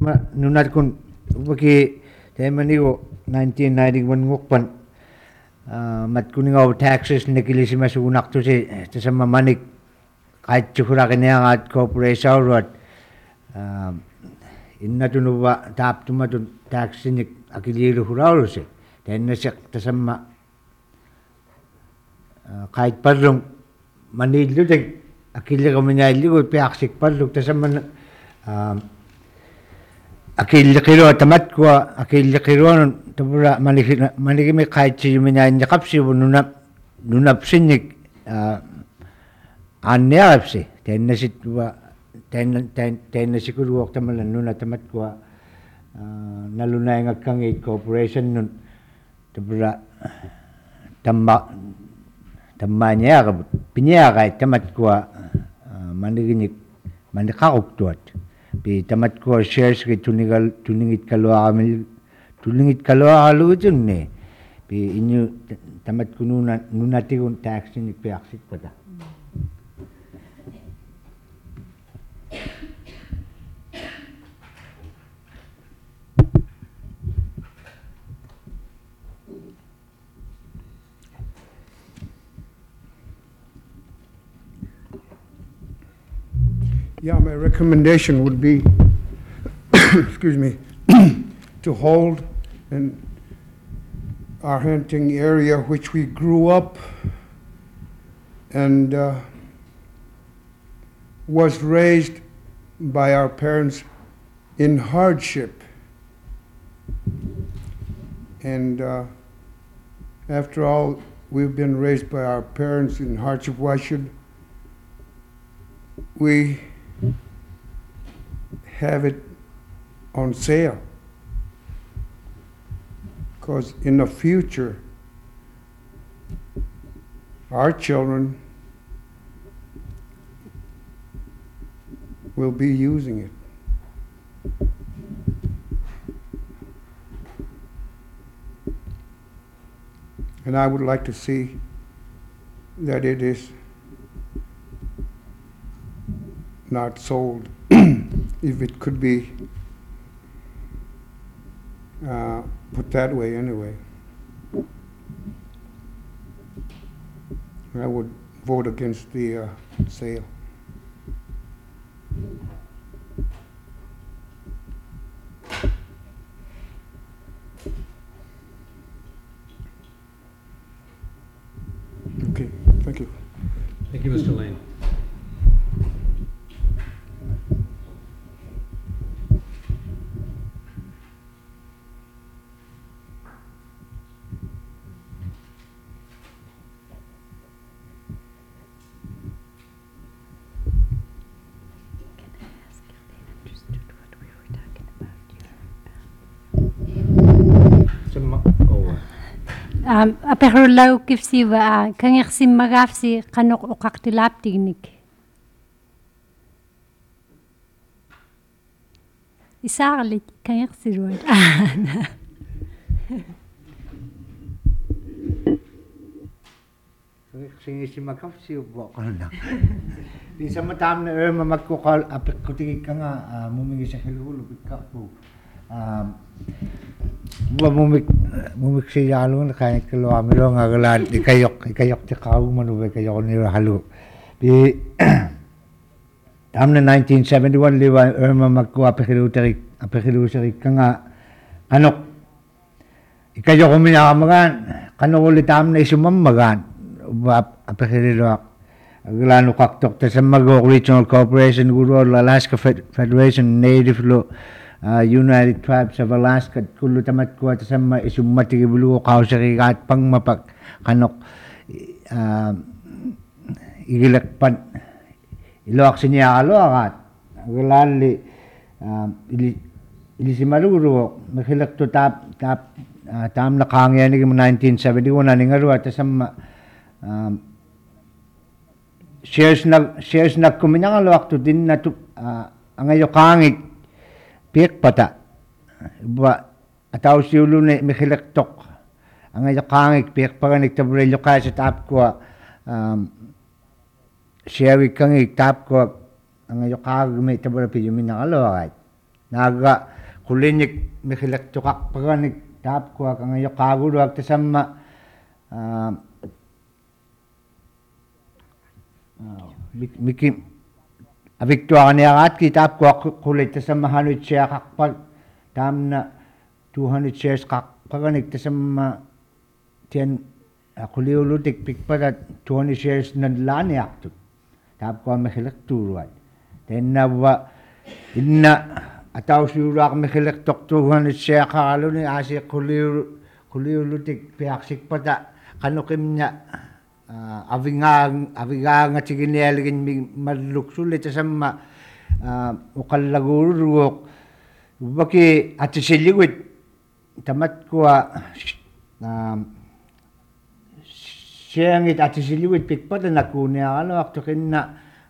nunat kun waki temanigo 1991 ngukpan mat kuningaw taxes nakilisi masunak to si tasama manik kahit tsukura kiniangat corporation road inna tunuwa tap tumatun taxinik akiliru huraurusi tenasik tasama kahit parlong manillu tek akili kamanyailigo piaksik parlong tasama akili kiro tamat ko akili kiro tabura manigimi kahit si manyain yakapsi nunap sinik anyapsi tenasit wa tenasikur wak tamalan nuna tamat ko nalunay ngakangit corporation nun tabura tamanya ka pinya kay tamat ko maniginik manikakuk tuat pi tamat ko shares kay tuningit kalwa kalu dun ne pi inyo tamat ko nunati kong tax ni piaksik pata. Yeah, my recommendation would be, excuse me, to hold in our hunting area which we grew up and was raised by our parents in hardship. And after all, we've been raised by our parents in hardship. Why should we have it on sale? Because in the future, our children will be using it. And I would like to see that it is not sold, if it could be put that way anyway. I would vote against the sale. Okay, thank you. Thank you, Mr. Lane. Aperlau kifsi wa kangirsi magafsi kanok ukaktilap tignik. Isarlit kangirsi road. Si makafsi ubo ko na. Di sa matam na magkukal apik ko tingin ka nga mumingi sa hilulu ka po. Mumik siya yalo na kaya kalo amilo nga galan ikayok ti kau manubay kayok ni halu. Di tam na 1971 liwa Irma magko apekilu sa ka nga kanok ikayok uminamagan kanok ulit tam na isumamagan apekilu galan ukaktok ta sa Magog Regional Corporation Guru Alaska Federation Native Law United Tribes of Alaska kulo tamat ko at sama isumati bulu kaw sa kikat pang mapak kanok igilakpan ilok sinya alo akat galali ili si maluro makilak to tam nakangya ni 1971 ani ngaro at sama shares na kuminyang alo akto din na to angayo kangit piek pata ba ataw si ulo ni mikilak tok ang ayakangik piek paganik tabrelyo ka sa tap ko siyawi kangik tap ko ang ayakag may tabra piyo minakalo naga kulinik mikilektukak paganik tap kwa kangayo kaguluak tasamma miki Victoria ki tap kwa kulit tasamma 100 share kakpal tamna 200 shares kak paganik tasamma tian kuliulutik pikpada 200 shares nadlani aktut tap kwa mikilekturuat tenna wa inna ataw siurak mikilektok 200 share kaluni asi kuliulutik piaksik pada kanukimnya avinga nga chiginelgin maluksulit tasamma ukallaguruk baki atisiliwit tamat kwa siyangit atisiliwit pikpada nakunia ano aktokin na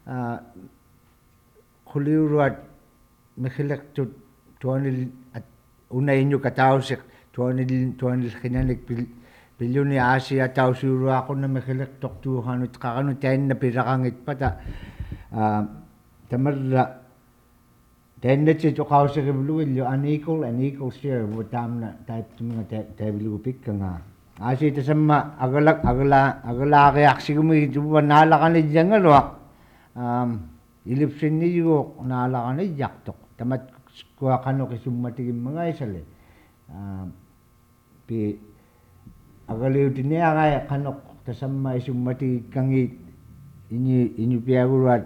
kuliuruat mikhilektut tuanil at unay inyo katawsik tuanil kinanik Pilyuni Asia tahu suruh aku na mikilektok 200 kakanu ten na pirakangit pata tamarla ten na chito kau sa kibluil yo unequal share butam na type mga tabilu pik nga Asia tasama agala kayak sigumi juba nala kanid jangalwak ilipsin niyo nala kanid yaktok tamat kuha kano kisumatikim mga isali pi agaliw tinia kaya kanok tasama isumati kangi inyu piaguruat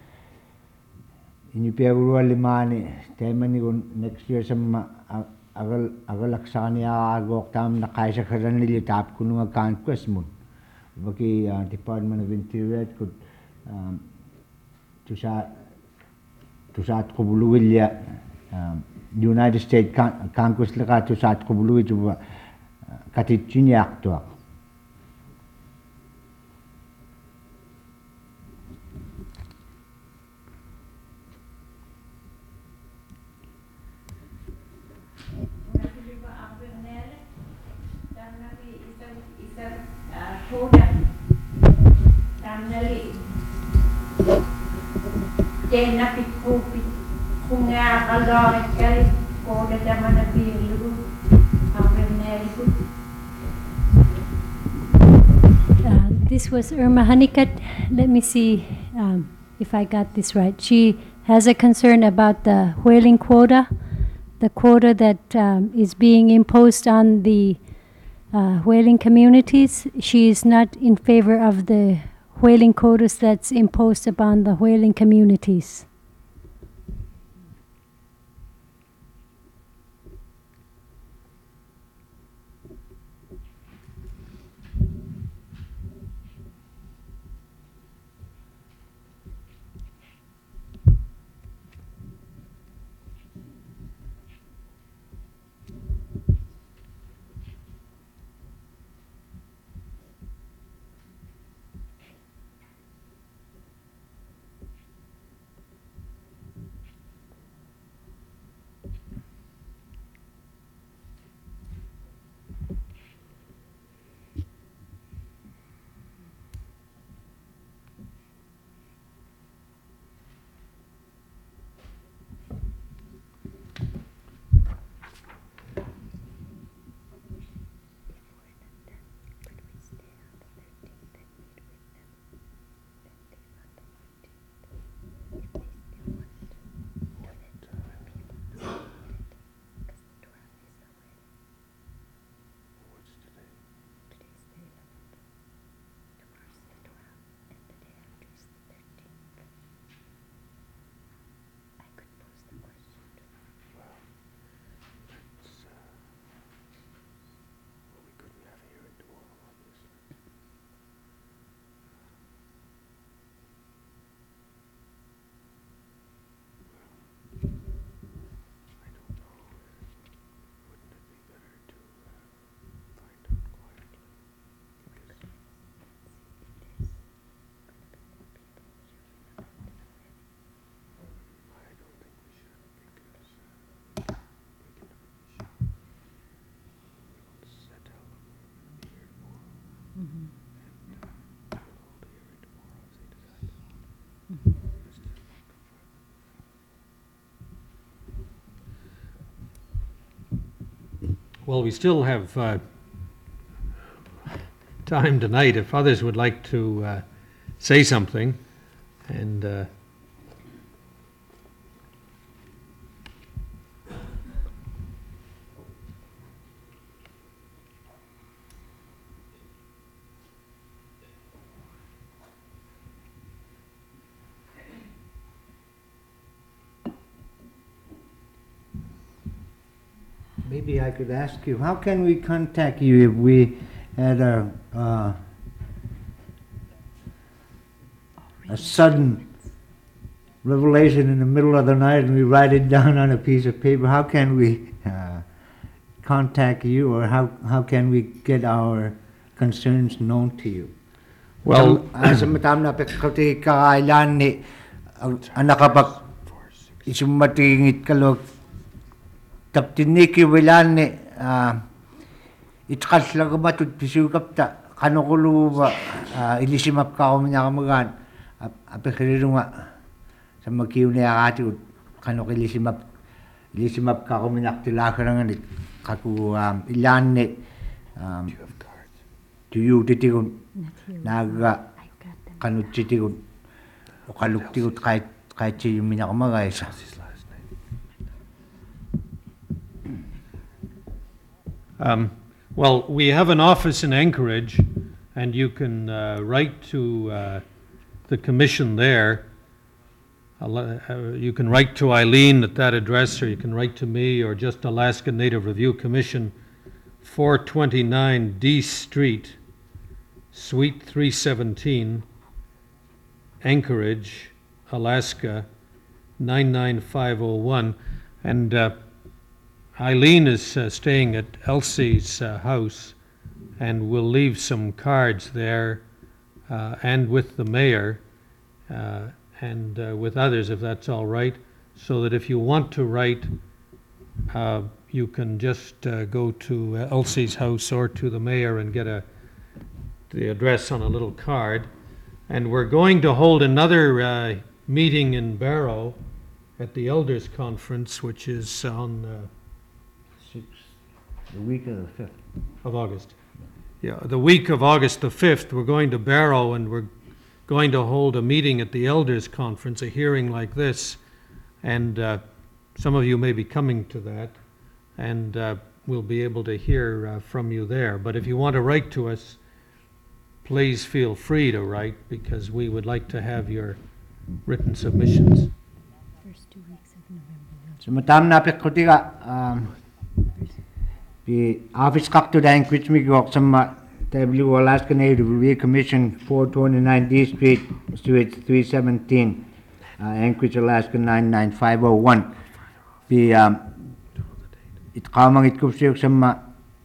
limani temani kun next year sama agalaksani agok tam na kaisa karan nili tap kununga conquest mun baki Department of Interior could tusat kubuluwilya United States conquest laka tusat kubuluwi juba katitjini aktuak. This was Irma Honeycutt. Let me see if I got this right. She has a concern about the whaling quota, the quota that is being imposed on the whaling communities. She is not in favor of the whaling quotas that's imposed upon the whaling communities. well, we still have time tonight if others would like to say something. And Maybe I could ask you, how can we contact you if we had a sudden revelation in the middle of the night and we write it down on a piece of paper? How can we contact you, or how can we get our concerns known to you? well, Sa matam na pekati kakailan ni ang nakapag isumatingit kalog taptiniki wilan ni itkas lang matut pisukap ta kanukulu ba inisimap ka ko niya kamagan apekirino nga sa magkiw niya kati ilisimap ka ko minyak tilakarangan ni kaku ilan ni tuyu titikun naga kanut titikun o kaluktikut kahit siya yung minakamagay sa well, we have an office in Anchorage, and you can write to the commission there. You can write to Eileen at that address, or you can write to me, or just Alaska Native Review Commission, 429 D Street, Suite 317, Anchorage, Alaska, 99501. And Eileen is staying at Elsie's house, and we'll leave some cards there, and with the mayor, and with others, if that's all right, so that if you want to write, you can just go to Elsie's house or to the mayor and get the address on a little card. And we're going to hold another meeting in Barrow at the Elders Conference, which is on the week of the 5th. of August. Yeah, the week of August the 5th, we're going to Barrow, and we're going to hold a meeting at the Elders Conference, a hearing like this. And some of you may be coming to that, and we'll be able to hear from you there. But if you want to write to us, please feel free to write, because we would like to have your written submissions. First 2 weeks of November. So matam na pekoti ka the office kak to the Anchorage Migok sama W Alaska Native Review Commission 429 D Street, Suite 317, Anchorage, Alaska 99501. The it kamang it kupsiyok sama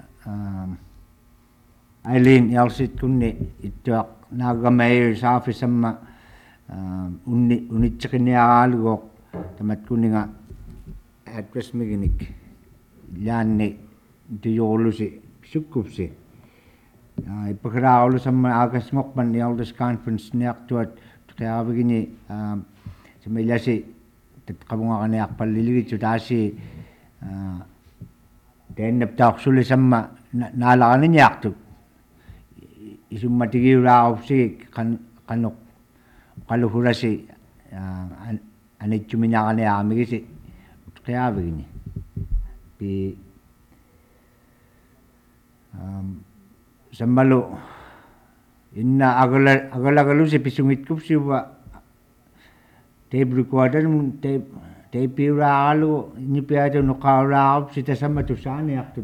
Eileen Elsit kunni ito naga mayor's office sama unit chikin niya alugok tamat kunni nga address miginik yan ni ito yolo si sukupsi ipagkaraolo sa mga agas ngokman ni Elders Conference niyak tuat kaya begini sa may si kabunga ka niyak paliligid so dasi then naptak suli sa mga nalakan niyak tu isum matigi rao si kanok kaluhura si anit chuminya ka niya amigi si kaya begini pi sambalo inna agala si pisungit kup si wa tape recorder tape ralo ni piato no kaurao si tasama tu sani aktu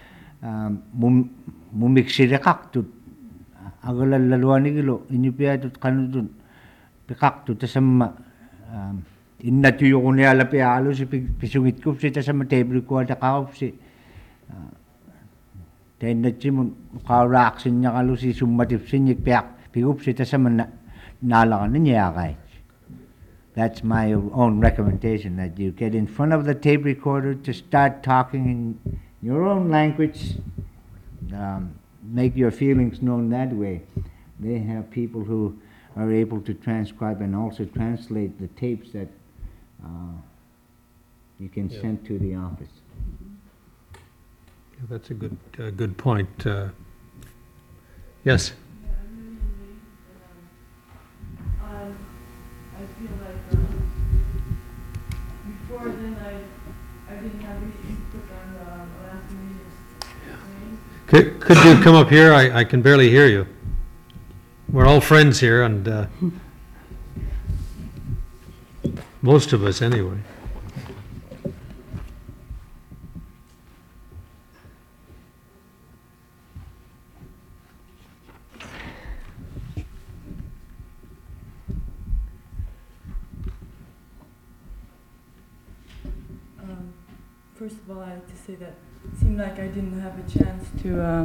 mumixire kaktu agala laluani gilo ini piato kanudun pikaktu tasama inna tu yone ala pialo si pisungit kup si tasama tape recorder kaup si then the Jim Karak in Yakalusi Sumatif Sinik Piak, Pigupsita Samana Nala Niyagai. That's my own recommendation, that you get in front of the tape recorder to start talking in your own language, make your feelings known that way. They have people who are able to transcribe and also translate the tapes that you can send to the office. That's a good point. Yes? I feel like before then I didn't have any input on the Alaska Natives. Could you come up here? I can barely hear you. We're all friends here, and most of us anyway. First of all, I have to say that it seemed like I didn't have a chance to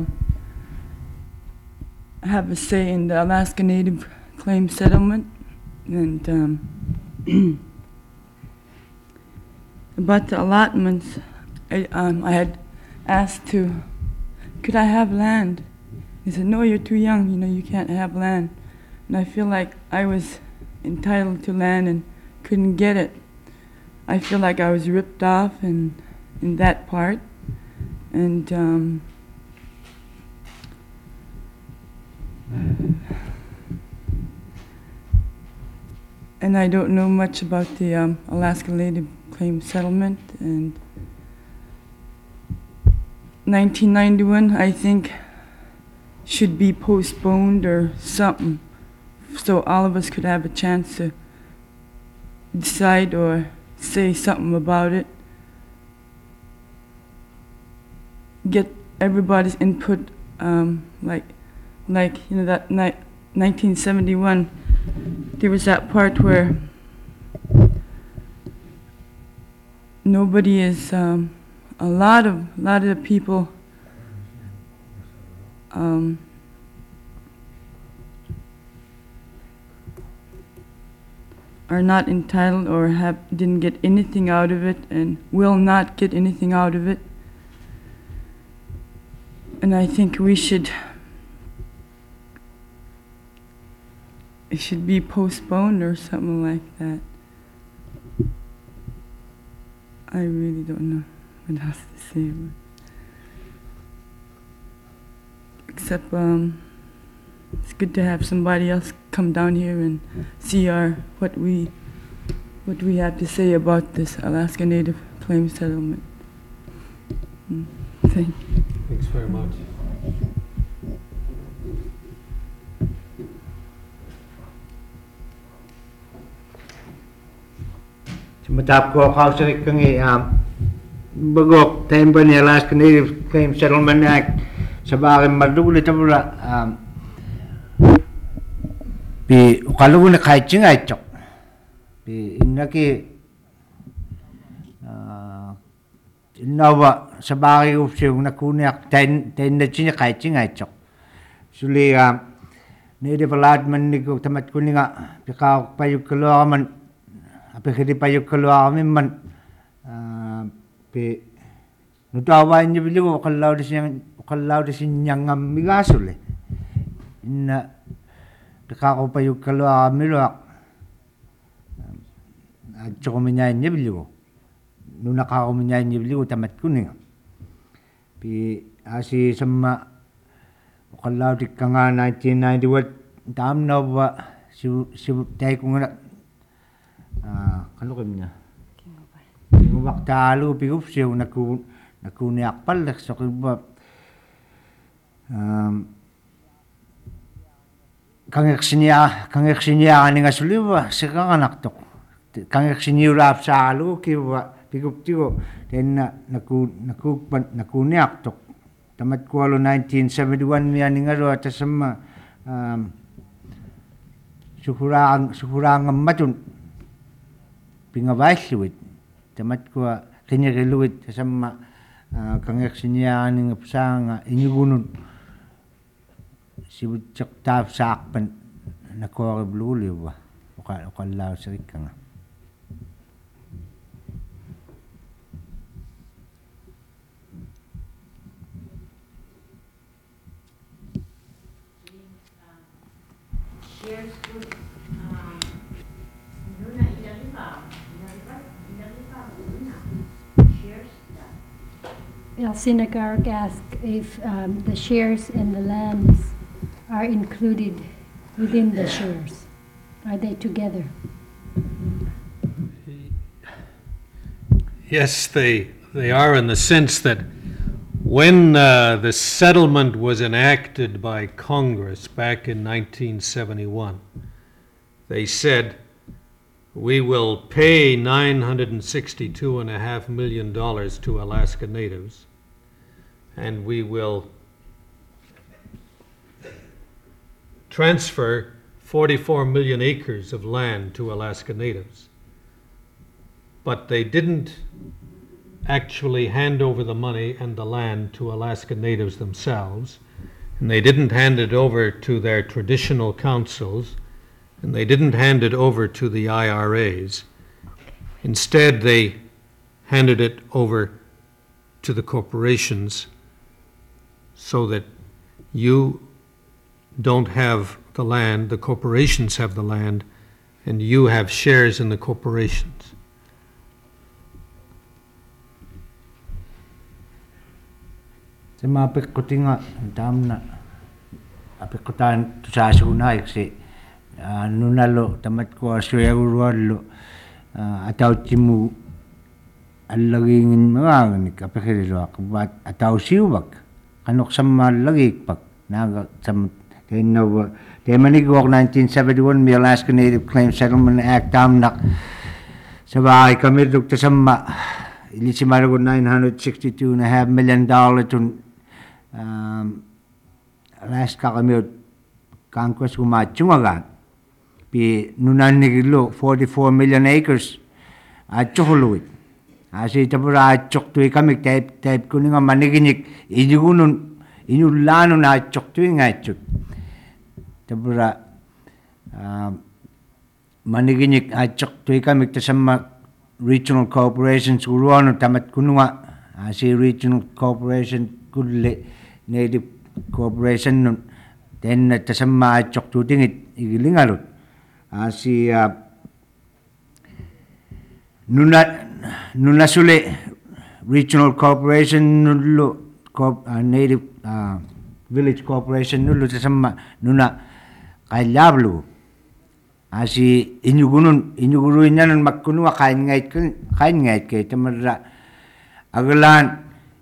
have a say in the Alaska Native Claim Settlement, and about the allotments, I had asked could I have land? He said, no, you're too young, you can't have land. And I feel like I was entitled to land and couldn't get it. I feel like I was ripped off in that part, and I don't know much about the Alaska Native Claim Settlement. And 1991, I think, should be postponed or something, so all of us could have a chance to decide or say something about it. Get everybody's input, like that 1971. There was that part where nobody is. A lot of the people. Are not entitled or didn't get anything out of it and will not get anything out of it. And I think it should be postponed or something like that. I really don't know what else to say about it. Except it's good to have somebody else come down here and see what we have to say about this Alaska Native Claim Settlement. Thank you. Thanks very much. Matap ko ako sa kangi bagok tayo ba ni Alaska Native Claim Settlement Act sa bagay maduli tabula pi ukalugo na kahit chingay chok pi inaki inawa sa bagay upsi yung nakuniak tayo na chinya kahit chingay chok suli Native allotment ni ko tamat ko nga pikaw payug kalo man api kedi payug kalo kami man pi nutawa niya biligo ukallaw di siyang migasol na pikaw payug kalo kami lo at soko minyayin niya biligo nung nakakaminyayin niya biligo tamat ko nga pi asi sama ukallaw di ka nga 1991 tam na ba si tayo ko nga kalo kami niya yung waktalo pigup siya nakuniak palak so kiba kangek sinya ani nga suliwa sa kanganak tok kangek sinya rap sa alo kiba pigup tigo then nakuniak tok tamat ko alo 1971 niya ni nga ro at sama sukurang matun pingabasluit tamat ko kanya kiluit sama kangek sinya ni nga pasanga inyugunun sibut cak tap sakpan nakuha bluli ba ukalaw sa rika nga Elsie Nagark asked if the shares and the lands are included within the shares. Are they together? Yes, they are, in the sense that when the settlement was enacted by Congress back in 1971, they said, we will pay $962.5 million to Alaska Natives, and we will transfer 44 million acres of land to Alaska Natives. But they didn't actually hand over the money and the land to Alaska Natives themselves, and they didn't hand it over to their traditional councils, and they didn't hand it over to the IRAs. Instead, they handed it over to the corporations so that you don't have the land, the corporations have the land, and you have shares in the corporations. Sa mga pikuti nga, tam na apikutan to sa asuna iksi nunalo tamat ko asya urwalo ataw timu allaging mga ni kapekilo akabat ataw siwak kanok sa malagik pak naga sam kino Temanigwak 1971 may Alaska Native Claim Settlement Act tamnak sa bahay kami dukta sama ilisimarago $962.5 million to Alaska kami Congress kumachungagan pi nunanigilo 44 million acres at chokuluit asi tapura at choktui kami type kuninga maniginik inulano na choktui nga chuk tapura maniginik at choktui kami tasama regional corporations uruano tamat kununga asi regional corporation kulle Native Corporation nun then tasama choktuting igilingalot si nuna sule regional corporation nullo Native village corporation nullo tasama nuna kailablu si inyuguruin nan makkunwa kain ngait kay tamarra agalan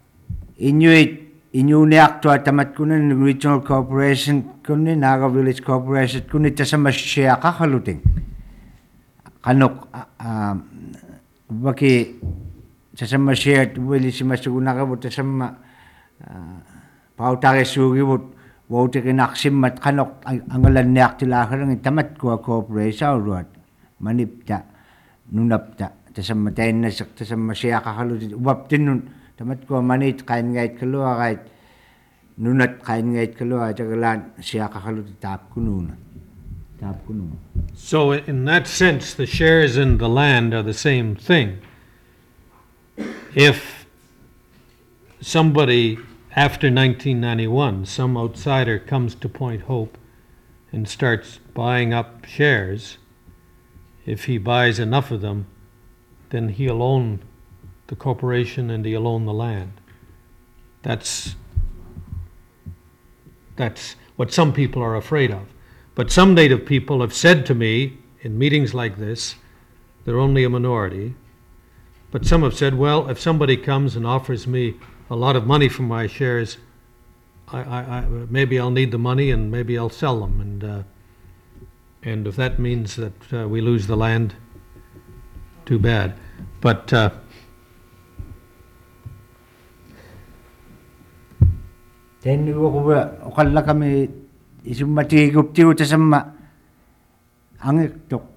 Inyuni aktua tamat kunin regional corporation kunin naga village corporation kunin tasama siya kakaluting kanok baki tasama siya wili si masuguna ka but tasama pautake sugi but wote kinaksim mat kanok angalan ni aktilakar ng tamat ko corporation ruat manipta nunapta tasama tayo na tasama siya kakaluting ubaptin nun tamat ko manit kain ngait kalua kait nunat kain ngait kalua jagalan siya kakalut tap kunun. So in that sense, the shares in the land are the same thing. If somebody after 1991, some outsider comes to Point Hope and starts buying up shares, if he buys enough of them, then he'll own the corporation and he'll own the land. That's what some people are afraid of. But some Native people have said to me in meetings like this, they're only a minority, but some have said, well, if somebody comes and offers me a lot of money for my shares, I maybe I'll need the money and maybe I'll sell them. And if that means that we lose the land, too bad. But Then ukalla kami isumati guptiu tasama angik tok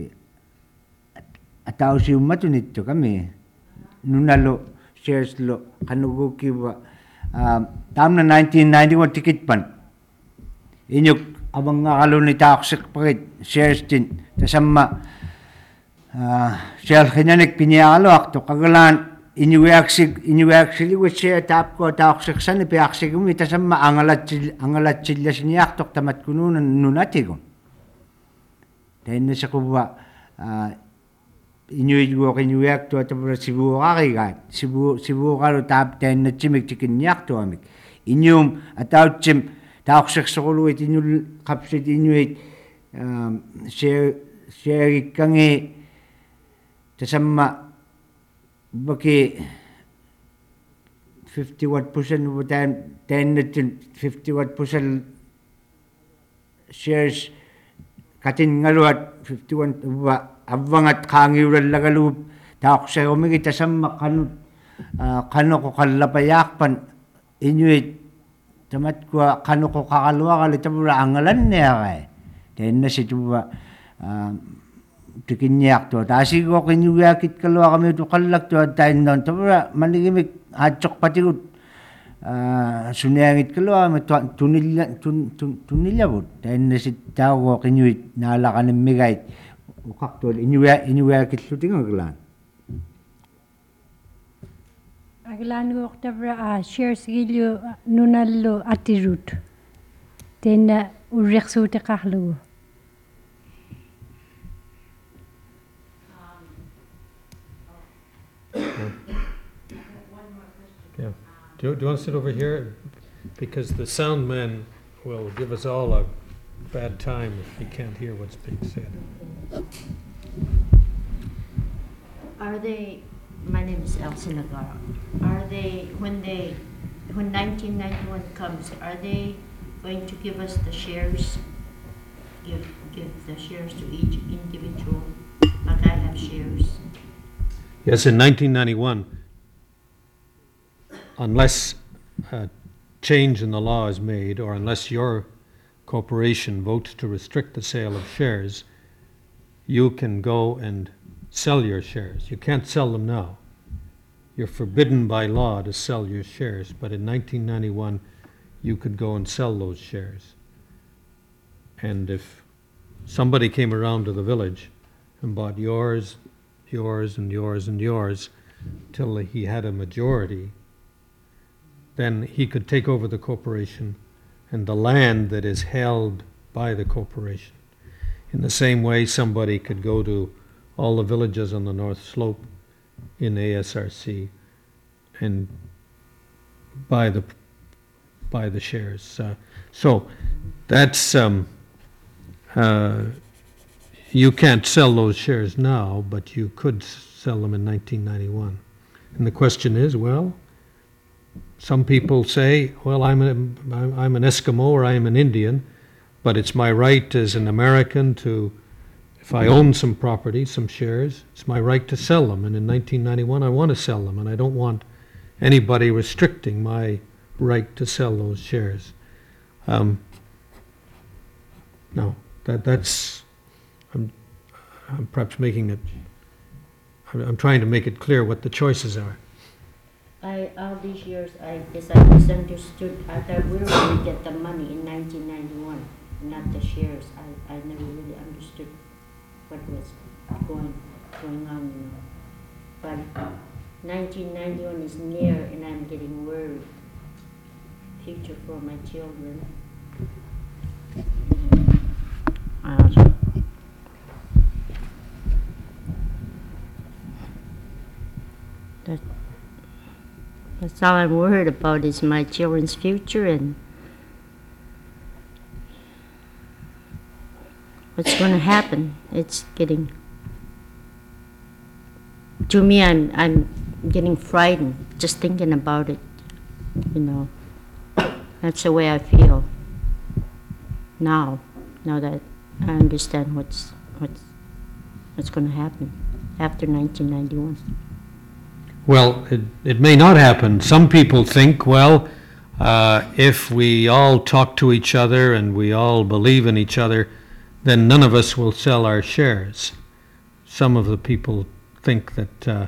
atau si umatu nito kami nunalo shares lo kanugo kiwa tam na 1991 ticket pan inyuk abang ngalo ni taksik pakit shares din tasama share kinanik pinyalo akto kagalan Inyu actually we share tap ko taksik san ipi aksik umi tasama angalat chillas niyak tok tamat kununan nunatigon. Then sa kuwa inuit go kinuyak to tapos sibu kakigat sibu kalo tap ten na chimik chikinyak to amik inyum ataw chim taok seksolo it inul kapsit inuit share kangi tasamma baki 51% of the time 51% shares katin ngaluat 51 avangat kangiuran lagalup taok sa umigi tasamma kano ko kalapayakpan inuit tamat ko kano ko kakalwa kalitabura angalan niya kay ten na si tuwa tikinyak to tasi ko kinyuyakit kalwa kami to kalak to tayo non tabura manigimik atchok patigut sunyangit kalwa tunilabot tayo na si tao ko kinyuit nalakan ng migait ukaktol inyuyakit luting aglan Aglan go tabra shares gilyo nunallo atirut ten urreksu te kahlu. Yeah. Do you want to sit over here? Because the sound man will give us all a bad time if he can't hear what's being said. Are they, my name is Elsie Nagara, are they, when 1991 comes, are they going to give us the shares? Give the shares to each individual, like I have shares? Yes, in 1991, unless a change in the law is made, or unless your corporation votes to restrict the sale of shares, you can go and sell your shares. You can't sell them now. You're forbidden by law to sell your shares, but in 1991, you could go and sell those shares. And if somebody came around to the village and bought yours, and yours, and yours, till he had a majority, then he could take over the corporation and the land that is held by the corporation. In the same way, somebody could go to all the villages on the North Slope in ASRC and buy the shares. So that's you can't sell those shares now, but you could sell them in 1991. And the question is, well, some people say, well, I'm an Eskimo or I'm an Indian, but it's my right as an American to, if I own some property, some shares, it's my right to sell them. And in 1991, I want to sell them, and I don't want anybody restricting my right to sell those shares. No, that's. I'm perhaps making it. I'm trying to make it clear what the choices are. All these years, I guess I misunderstood. I thought we were going to get the money in 1991, not the shares. I never really understood what was going on. But 1991 is near, and I'm getting worried. Future for my children. That's all I'm worried about is my children's future and what's going to happen. It's getting, to me, I'm getting frightened just thinking about it. You know, that's the way I feel now that I understand what's going to happen after 1991. Well, it may not happen. Some people think, well, if we all talk to each other and we all believe in each other, then none of us will sell our shares. Some of the people think that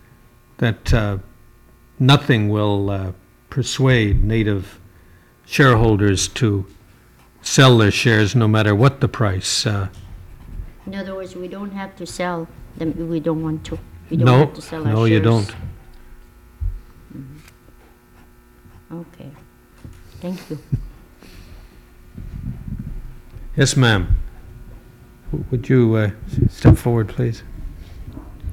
nothing will persuade Native shareholders to sell their shares no matter what the price. In other words, we don't have to sell them. We don't want to. We don't have to sell our shares. No, you don't. Mm-hmm. Okay. Thank you. Yes, ma'am. Would you step forward, please?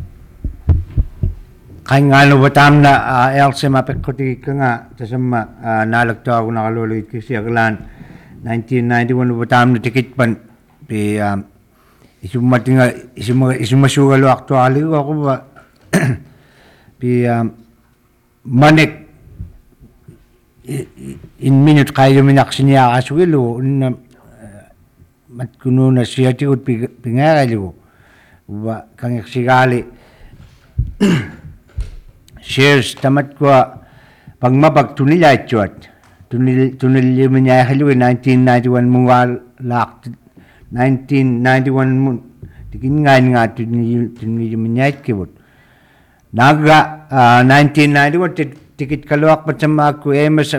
Kaingano batam na else mapekuti kanga tasama nalagto ako nakalulit kasi aglan 1991 batam na tikit pan pi isumasugalo actually ako ba pi manik in minute kayo minaksin niya aswilo na matkuno na siya tiut pingalo ba kang sigali shares tamat ko pagmabag tunilay chuat tunil minya halu 1991 mungal lak 1991 mun tikin nga tunil minya kibut naga 1991 tikit kalwak pacama ko emas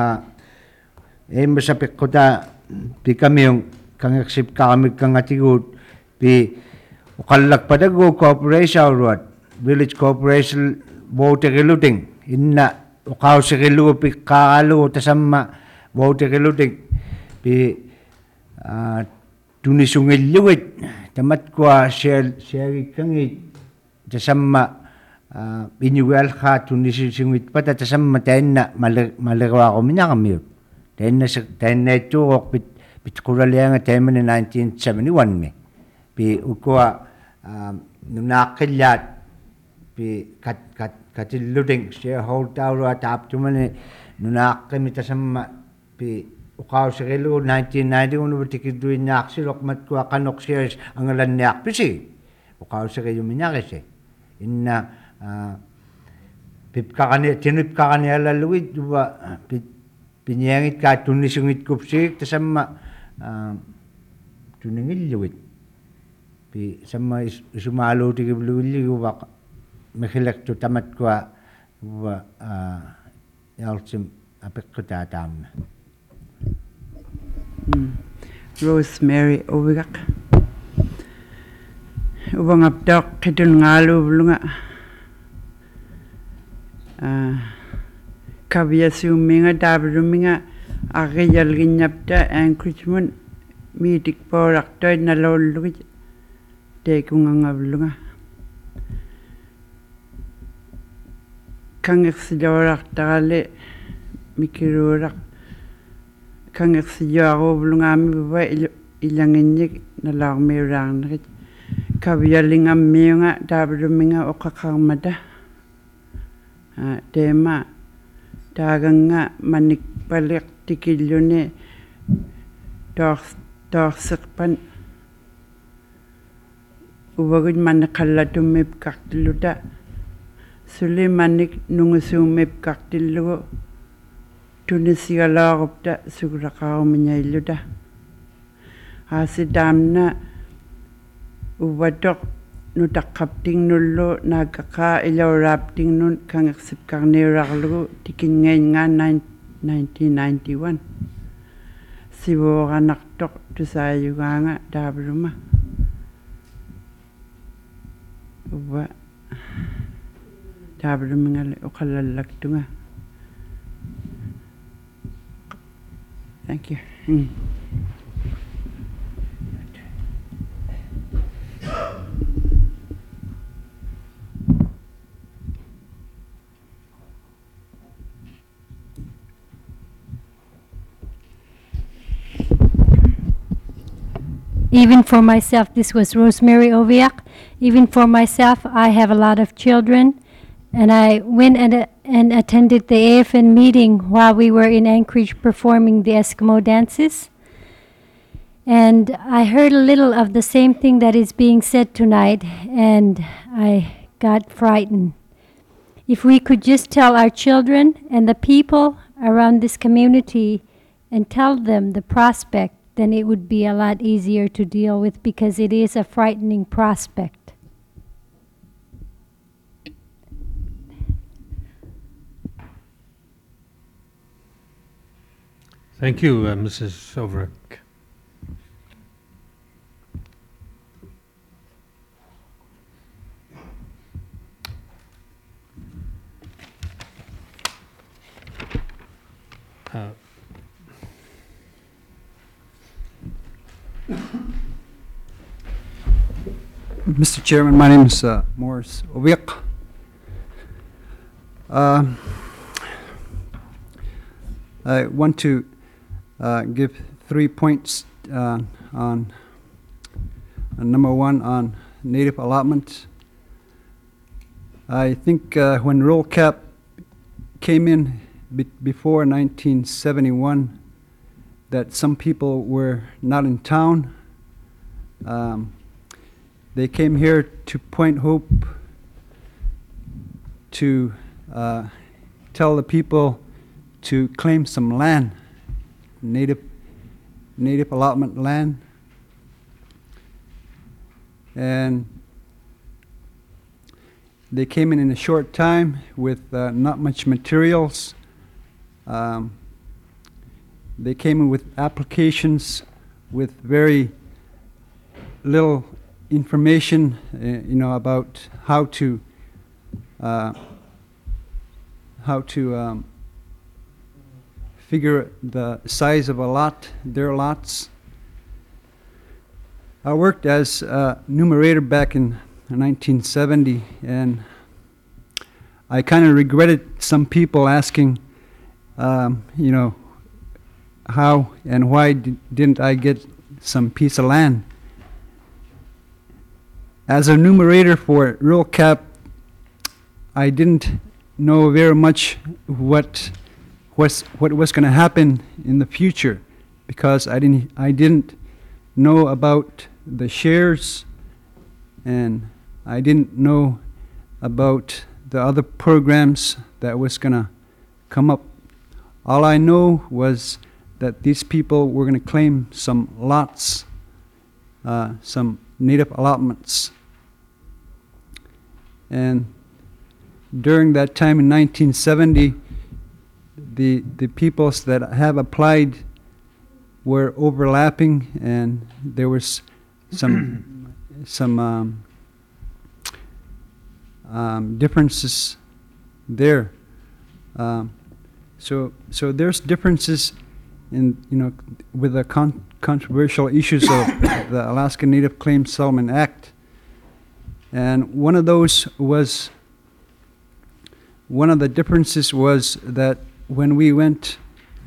pekota pikami yung kangaksip kami kangatigut pi ukalak padago corporation road village corporation vote reluting inna ukaw sa relu pi kaalo tasama vote reluting pi tunisungil luwit tamat kwa share kangi tasama binyuwal ka tunisungit pata tasama tayo malagawa ko minya kami tayo na turok pitkuraliang tayo na 1971 me pi ukwa nunakilyat pi katiluding shareholder atap tumane nunak kami tasama pi ukaw sa kilo 1991 butikiduin na aksilok mat ko kanok shares ang alan niyak pisi ukaw sa kayo minyak kasi inna tinip ka kani alaluid duwa pinyangit ka tunisungit kupsik tasama tuningil luwid pi sama isumalo tikibluwili wak mekilek tu tamat kwa yalsim apek kota tam. Rosemary Ovigak. Ubang abdok kitun ngalu blunga. Kavya suminga dabruminga agayal ginyapta encouragement mitik porak toy na lolui tekung ngablunga. Kang eksijorak tale mikirurak kang eksijorak blungami ba ilanginyik nalarmirang rit kabiyaling amminga dabruminga okakamada tema daganga manik balik tikilyone dorsikpan ubagud manakalatumip kaktiluda Sulimanik nungusumip kaktilugo tunisigalagopta sugrakao minyailuda asidamna uwadok nutakapting nullo nagkaka ilawrapting nun kang aksip kang niraglugo tikin ngayon nga 1991 sibo kanaktok tusayo nga dabruma uwa dabruma ukalalak tunga. Thank you. Even for myself, this was Rosemary Oviak. Even for myself, I have a lot of children, and I went and attended the AFN meeting while we were in Anchorage performing the Eskimo dances. And I heard a little of the same thing that is being said tonight, and I got frightened. If we could just tell our children and the people around this community and tell them the prospect, then it would be a lot easier to deal with, because it is a frightening prospect. Thank you, Mrs. Overick. Mr. Chairman, my name is Morris Oviak. I want to give 3 points on number one on native allotments. I think when rural cap came in before 1971, that some people were not in town. They came here to Point Hope to tell the people to claim some land, native allotment land. And they came in a short time with not much materials. They came in with applications with very little information, about how to figure the size of a lot, their lots. I worked as a numerator back in 1970, and I kind of regretted some people asking, how and why didn't I get some piece of land. As a numerator for rural cap, I didn't know very much what was going to happen in the future, because I didn't know about the shares, and I didn't know about the other programs that was going to come up. All I know was that these people were going to claim some lots, some native allotments. And during that time in 1970, the peoples that have applied were overlapping, and there was some differences there. So there's differences in with the controversial issues of the Alaska Native Claims Settlement Act, and one of the differences was that when we went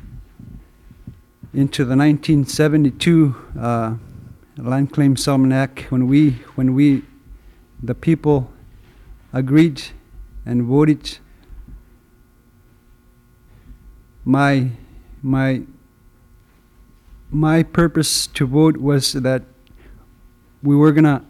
into the 1972 Land Claim Settlement Act, when the people agreed and voted, my purpose to vote was that we were gonna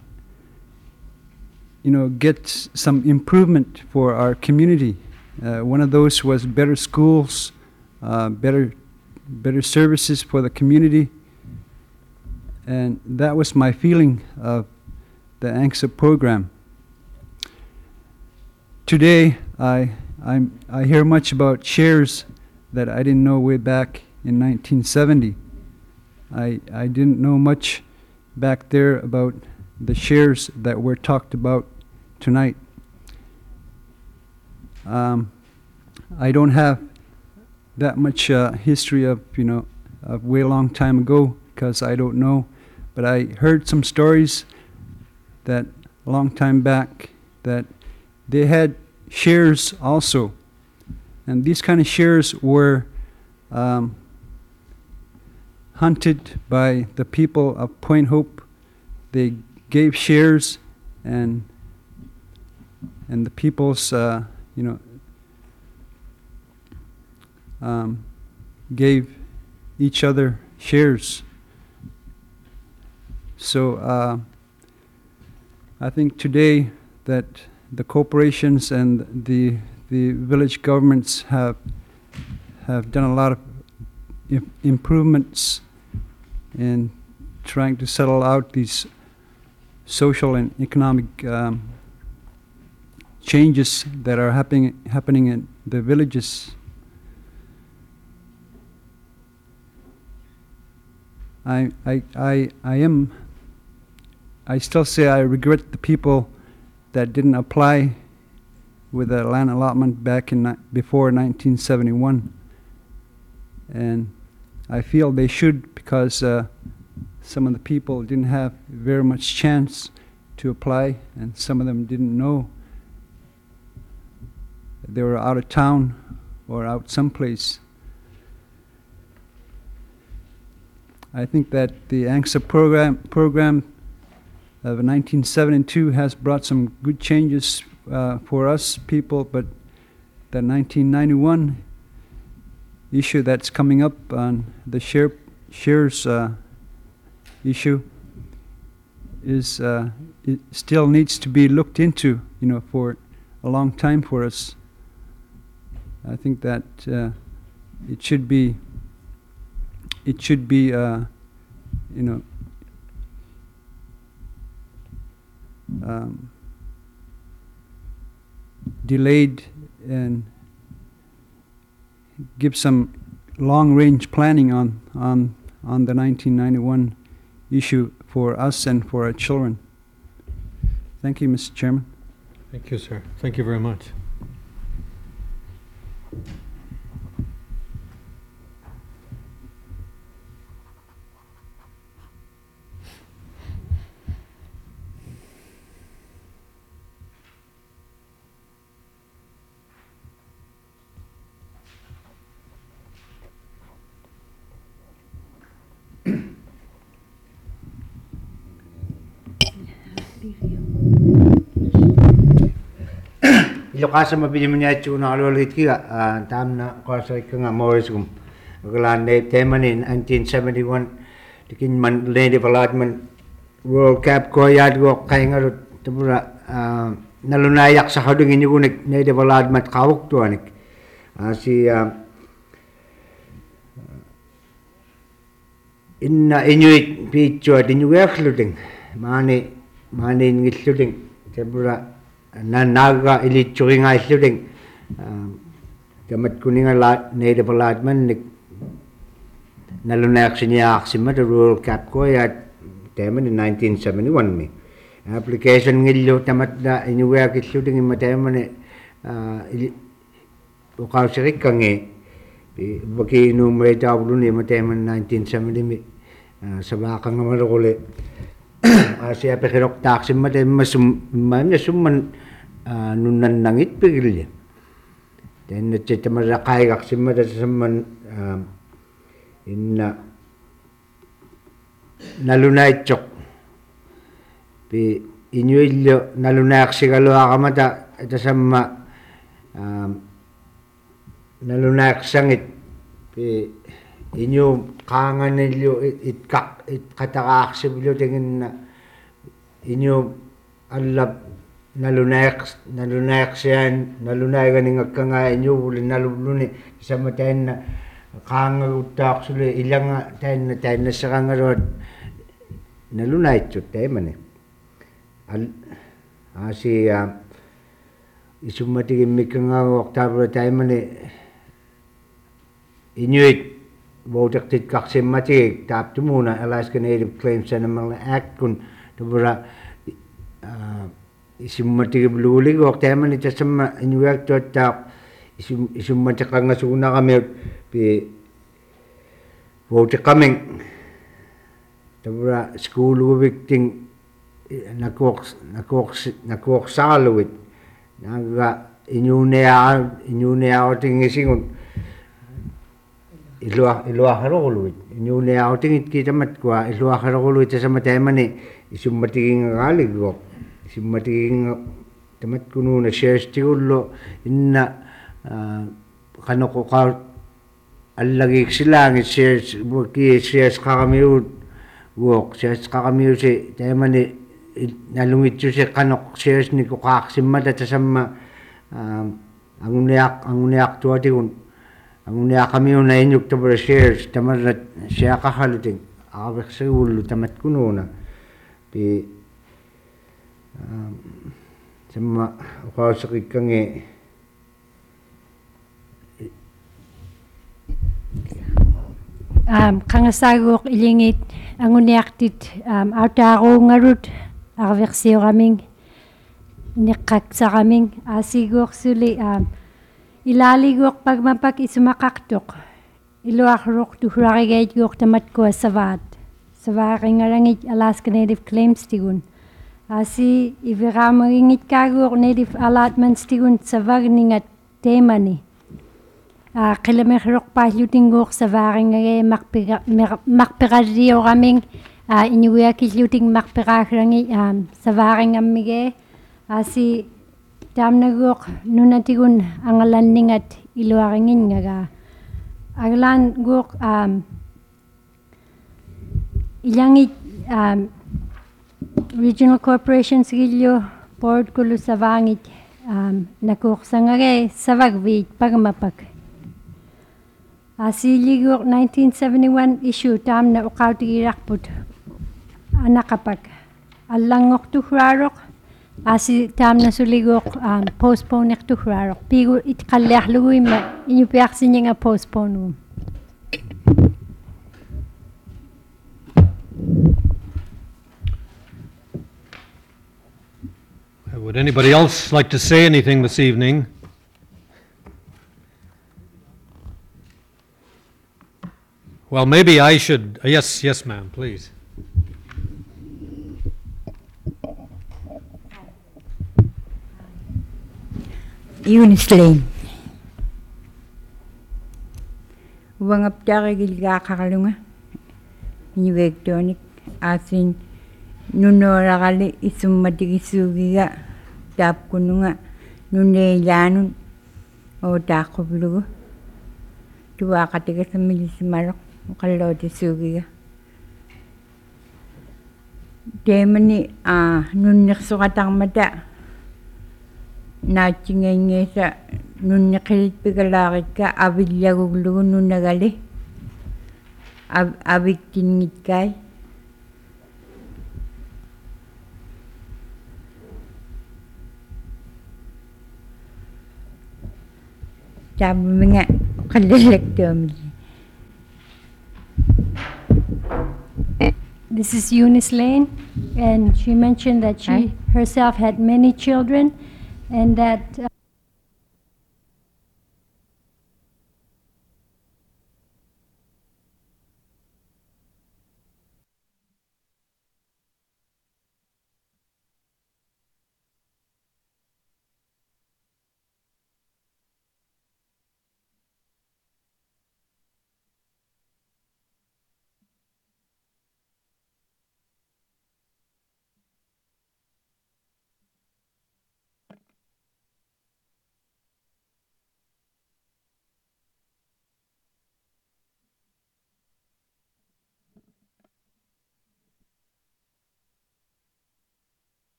get some improvement for our community. One of those was better schools, better services for the community, and that was my feeling of the ANCSA program. Today, I hear much about shares that I didn't know way back in 1970. I didn't know much back there about the shares that were talked about tonight. I don't have that much history of of way long time ago, because I don't know, but I heard some stories that a long time back that they had shares also, and these kind of shares were hunted by the people of Point Hope. They gave shares, and the peoples gave each other shares. So I think today that the corporations and the village governments have done a lot of improvements in trying to settle out these social and economic changes that are happening in the villages. I still say I regret the people that didn't apply with a land allotment back in before 1971, and I feel they should, because some of the people didn't have very much chance to apply, and some of them didn't know they were out of town or out someplace. I think that the ANCSA program of 1972 has brought some good changes for us people, but the 1991 issue that's coming up on the shares issue is it still needs to be looked into, for a long time for us. I think that it should be delayed and give some long-range planning on the 1991 issue for us and for our children. Thank you, Mr. Chairman. Thank you, sir. Thank you very much. Ilokasa mapinimnya chuna alolit kiga tamna kosa ikanga morisum galande temani 1971 tikin man land development World Cup ko yad go kainga tabura nalunayak sa hadung inyugunik ne development kawuk tuanik si inna inuit picho dinyuyak luting mani ngitluting tabura naga ili churinga isluting kamat kuninga la native allotment nalunak sinya aksima the Rural Cap ko ya teman in 1971 mi application ngillo tamat da inuwa isluting imateman ili ukaw sirik kange baki numere tablu ni imateman 1970 mi sabakang ngamalukuli siya pekirok taksim mate masum summan nunan nangit pigilya then chita marakay kaksim mate saman inna nalunay chok pi inyuilyo nalunay aksigalo akamata ita sama nalunay aksangit pi inyo kangan nilyo it katakaksiblo tingin na inyo alap nalunayak siyan nalunay ganing agkanga inyo uli naluluni sa matayin na kanga utak suli ilang tayin na sa kangarod nalunay chut tayo man si isumatigin mikanga waktabro tayo man inuit Voted kaksim mati tap tu muna Alaska Native Claims and Among Act kun tabura isumati bluli go teman ita sama inuak to tap isumati kanga suna kami pi vote coming tabura school victim nakok saluit naga inyunea tingisingun Ilua haruluit. Inyune outing kita mat kwa ilua haruluit sa matemani isummatiging ngalig go. Isummatiging tamat kuno na shares tigulo inna kanoko ka allagi silang shares buki shares kakamiu go shares kakamiu si temani nalungit si kanok shares ni ko kaksimata sama anguniak tuwa tigun Ang kami yung nainyuk tabura shares, tamarat siya kahaluting. Awak sa ulo, tamat kuno na. Pi, sama, ako sa kikang kangasagok ilingit, ang uniaktit, autaro ngarut, arversiyo kaming, nikak sa kaming, asigok suli, ilaligok pagmapak isumakaktok. Iluakrok tuhrarigay gok tamat ko savat. Savaring arangit Alaska Native Claims tigun. Asi iviramangit kagok Native Allotments tigun savagningat temani. Qilamerruq paallutinguuq savaringage marpiqarrioraming inuiakilluting marpiqaagrangi savaringammige asi taamnaguuq nunatigun angalanningat iluaringingaga aglan guuq ilangit regional corporations gillu board kulu savangit nakuuq sangage savagviit pagmapak Asiligur 1971 issue tamna uqautigiraqput anaqapak allangortuhraaroq asi tamna suligur postponeertuhraaroq pigu itqalliarluguimma inupiarsininga postpone. Would anybody else like to say anything this evening? Well, maybe I should, yes, ma'am, please. Eunice Lane. Wangaptari gilgaqarlunga. Inuvektonik asin nunoragali isummatigisugiga taapkununga nuneellaanun otaaquplugu tuaqatigasamilisimaroq qallootisuugiga teemani nunnersuqatarmata naatsingaingeesa nunneqilitpigalaarikka avillaguglugu nunagali avikkinngitkai taamuminga qallalaktuamili. This is Eunice Lane, and she mentioned that she herself had many children, and that